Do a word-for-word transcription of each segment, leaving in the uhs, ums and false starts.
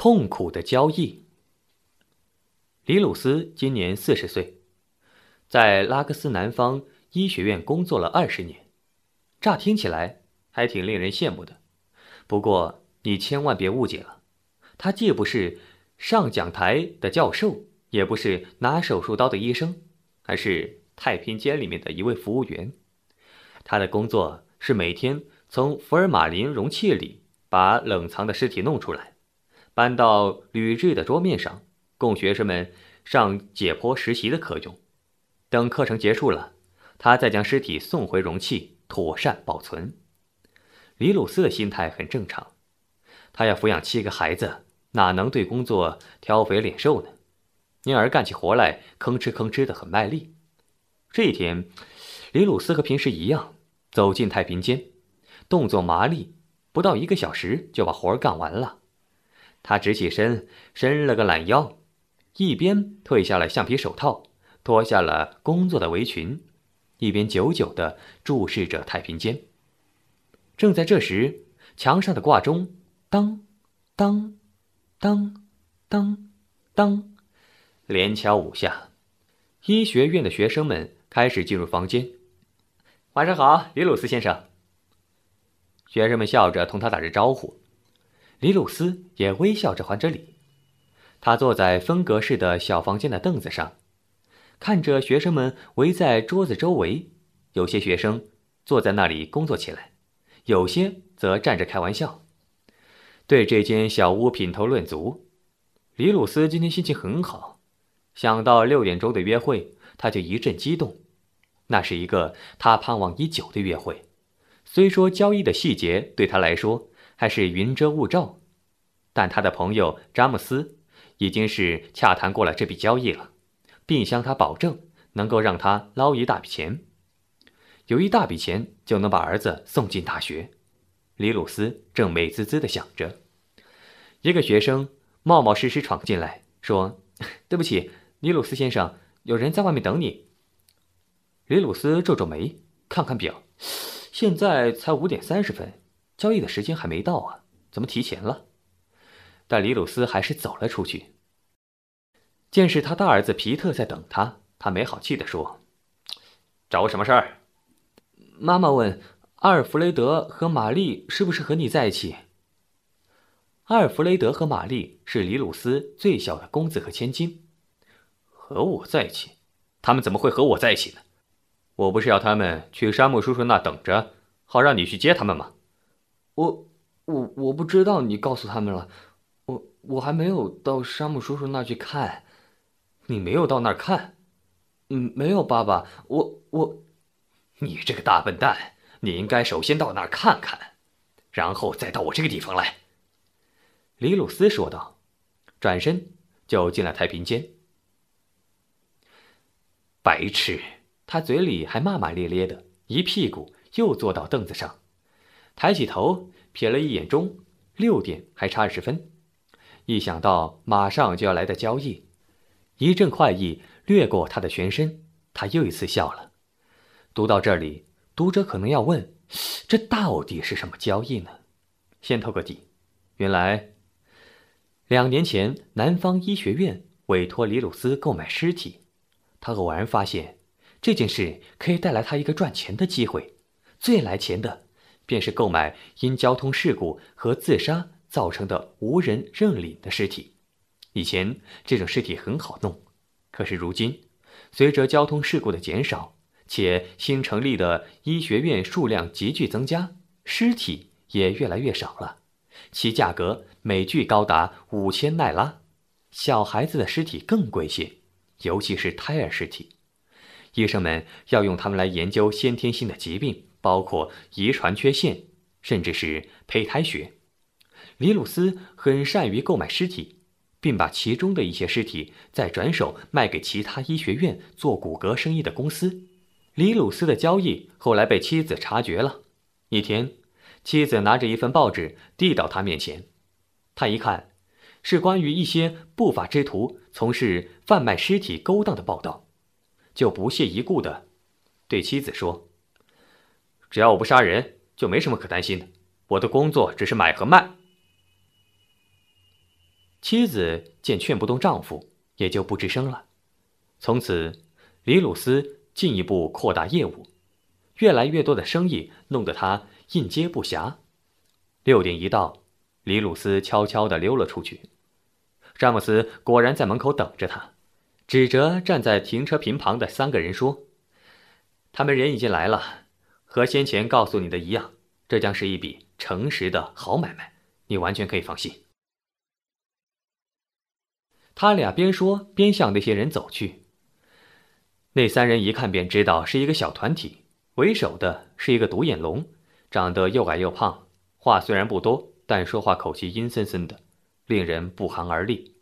痛苦的交易。李鲁斯今年四十岁，在拉各斯南方医学院工作了二十年，乍听起来还挺令人羡慕的。不过你千万别误解了，他既不是上讲台的教授，也不是拿手术刀的医生，而是太平间里面的一位服务员。他的工作是每天从福尔马林容器里把冷藏的尸体弄出来，搬到铝制的桌面上，供学生们上解剖实习的课用。等课程结束了，他再将尸体送回容器，妥善保存。李鲁斯的心态很正常，他要抚养七个孩子，哪能对工作挑肥脸瘦呢？因而干起活来吭哧吭哧的很卖力。这一天，李鲁斯和平时一样走进太平间，动作麻利，不到一个小时就把活干完了。他直起身，伸了个懒腰，一边褪下了橡皮手套，脱下了工作的围裙，一边久久地注视着太平间。正在这时，墙上的挂钟当当当当当连敲五下。医学院的学生们开始进入房间。晚上好，李鲁斯先生。学生们笑着同他打着招呼，李鲁斯也微笑着还着礼。他坐在分隔式的小房间的凳子上，看着学生们围在桌子周围，有些学生坐在那里工作起来，有些则站着开玩笑。对这间小屋品头论足。李鲁斯今天心情很好，想到六点钟的约会，他就一阵激动。那是一个他盼望已久的约会，虽说交易的细节对他来说还是云遮雾罩，但他的朋友詹姆斯已经是洽谈过了这笔交易了，并向他保证能够让他捞一大笔钱。有一大笔钱就能把儿子送进大学。李鲁斯正美滋滋地想着，一个学生冒冒失失闯进来，说：“对不起，李鲁斯先生，有人在外面等你。”李鲁斯皱皱眉，看看表，现在才五点三十分，交易的时间还没到啊，怎么提前了？但李鲁斯还是走了出去。见是他大儿子皮特在等他，他没好气地说：“找我什么事儿？”妈妈问：“阿尔弗雷德和玛丽是不是和你在一起？”阿尔弗雷德和玛丽是李鲁斯最小的公子和千金。和我在一起？他们怎么会和我在一起呢？我不是要他们去山姆叔叔那等着，好让你去接他们吗？我我我不知道你告诉他们了，我我还没有到山姆叔叔那去看。你没有到那儿看？嗯，没有，爸爸，我我，你这个大笨蛋，你应该首先到那儿看看，然后再到我这个地方来。李鲁斯说道，转身就进了太平间。白痴！他嘴里还骂骂咧咧的，一屁股又坐到凳子上，抬起头瞥了一眼钟，六点还差二十分。一想到马上就要来的交易，一阵快意掠过他的全身，他又一次笑了。读到这里，读者可能要问，这到底是什么交易呢？先透个底，原来两年前南方医学院委托李鲁斯购买尸体，他偶然发现这件事可以带来他一个赚钱的机会，最来钱的便是购买因交通事故和自杀造成的无人认领的尸体。以前这种尸体很好弄，可是如今随着交通事故的减少，且新成立的医学院数量急剧增加，尸体也越来越少了，其价格每具高达五千奈拉。小孩子的尸体更贵些，尤其是胎儿尸体。医生们要用它们来研究先天性的疾病，包括遗传缺陷，甚至是胚胎学。李鲁斯很善于购买尸体，并把其中的一些尸体再转手卖给其他医学院做骨骼生意的公司。李鲁斯的交易后来被妻子察觉了。一天，妻子拿着一份报纸递到他面前，他一看，是关于一些不法之徒从事贩卖尸体勾当的报道，就不屑一顾地对妻子说：“只要我不杀人，就没什么可担心的。我的工作只是买和卖。” 妻子见劝不动丈夫，也就不吱声了。从此，李鲁斯进一步扩大业务，越来越多的生意弄得他应接不暇。六点一到，李鲁斯悄悄地溜了出去。詹姆斯果然在门口等着他，指着站在停车坪旁的三个人说：“他们人已经来了，和先前告诉你的一样，这将是一笔诚实的好买卖，你完全可以放心。”他俩边说边向那些人走去。那三人一看便知道是一个小团体，为首的是一个独眼龙，长得又矮又胖，话虽然不多，但说话口气阴森森的，令人不寒而栗。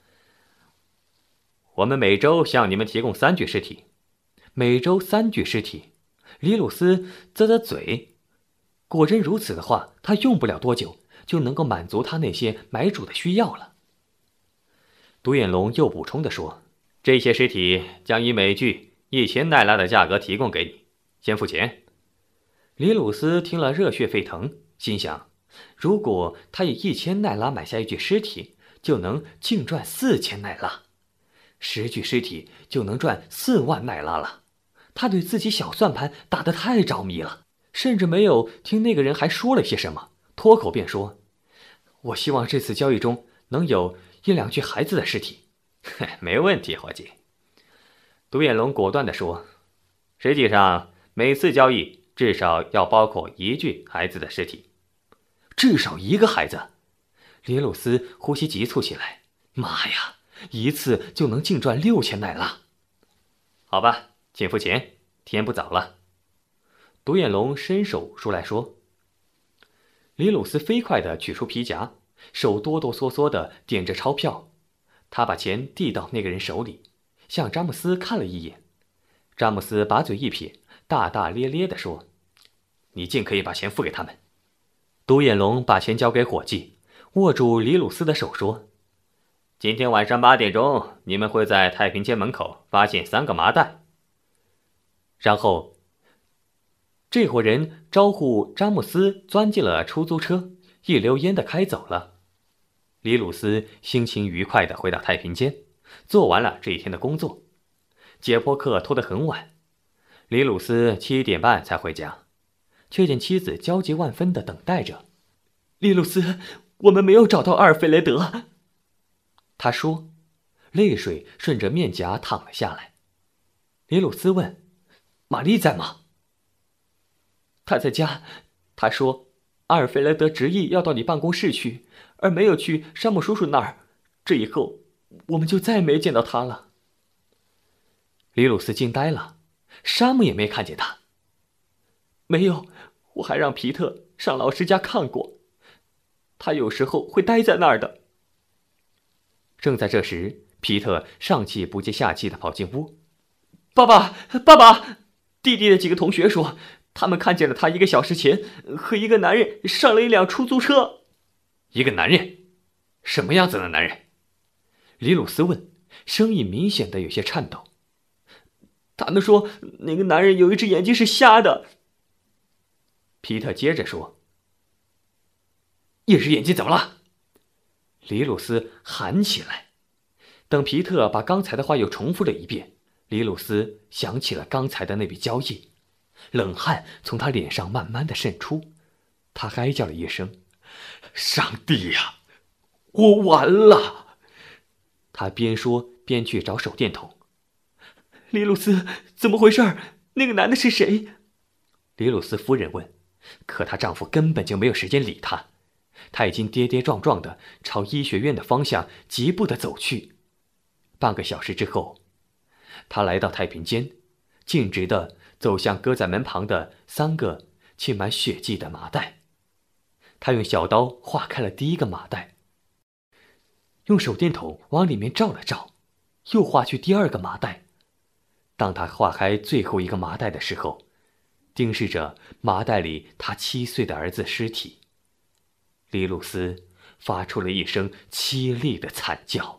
我们每周向你们提供三具尸体。每周三具尸体，李鲁斯啧啧嘴。果真如此的话，他用不了多久就能够满足他那些买主的需要了。独眼龙又补充地说：“这些尸体将以每具一千奈拉的价格提供给你，先付钱。”李鲁斯听了热血沸腾，心想：如果他以一千奈拉买下一具尸体，就能净赚四千奈拉，十具尸体就能赚四万奈拉了。他对自己小算盘打得太着迷了，甚至没有听那个人还说了些什么，脱口便说：“我希望这次交易中能有一两具孩子的尸体。”“没问题，伙计。”独眼龙果断地说：“实际上，每次交易至少要包括一具孩子的尸体。”“至少一个孩子？”李鲁斯呼吸急促起来。妈呀，一次就能净赚六千奈拉。好吧，请付钱，天不早了。独眼龙伸手出来说。李鲁斯飞快地取出皮夹，手哆哆嗦嗦地点着钞票。他把钱递到那个人手里，向詹姆斯看了一眼。詹姆斯把嘴一撇，大大咧咧地说：“你尽可以把钱付给他们。”独眼龙把钱交给伙计，握住李鲁斯的手说：“今天晚上八点钟，你们会在太平间门口发现三个麻袋。”然后，这伙人招呼詹姆斯钻进了出租车，一溜烟地开走了。李鲁斯心情愉快地回到太平间，做完了这一天的工作。解剖课拖得很晚，李鲁斯七点半才回家，却见妻子焦急万分地等待着。“李鲁斯，我们没有找到阿尔弗雷德。”他说，泪水顺着面颊淌了下来。李鲁斯问：“玛丽在吗？”“她在家，她说阿尔弗雷德执意要到你办公室去，而没有去山姆叔叔那儿。这以后我们就再没见到他了。”李鲁斯惊呆了，山姆也没看见他。“没有，我还让皮特上老师家看过，他有时候会待在那儿的。”正在这时，皮特上气不接下气地跑进屋。“爸爸，爸爸！”弟弟的几个同学说，他们看见了他一个小时前和一个男人上了一辆出租车。“一个男人？什么样子的男人？”李鲁斯问，声音明显的有些颤抖。“他们说那个男人有一只眼睛是瞎的。”皮特接着说。“一只眼睛怎么了？”李鲁斯喊起来。等皮特把刚才的话又重复了一遍，李鲁斯想起了刚才的那笔交易，冷汗从他脸上慢慢的渗出，他哀叫了一声：“上帝呀，我完了！”他边说边去找手电筒。“李鲁斯，怎么回事？那个男的是谁？”李鲁斯夫人问，可她丈夫根本就没有时间理她。他已经跌跌撞撞地朝医学院的方向疾步地走去。半个小时之后，他来到太平间，径直地走向搁在门旁的三个浸满血迹的麻袋。他用小刀划开了第一个麻袋，用手电筒往里面照了照，又划去第二个麻袋。当他划开最后一个麻袋的时候，盯视着麻袋里他七岁的儿子尸体，李鲁斯发出了一声凄厉的惨叫。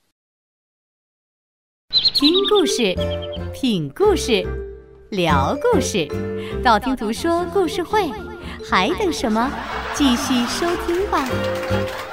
听故事，品故事，聊故事，道听途说故事会，还等什么？继续收听吧。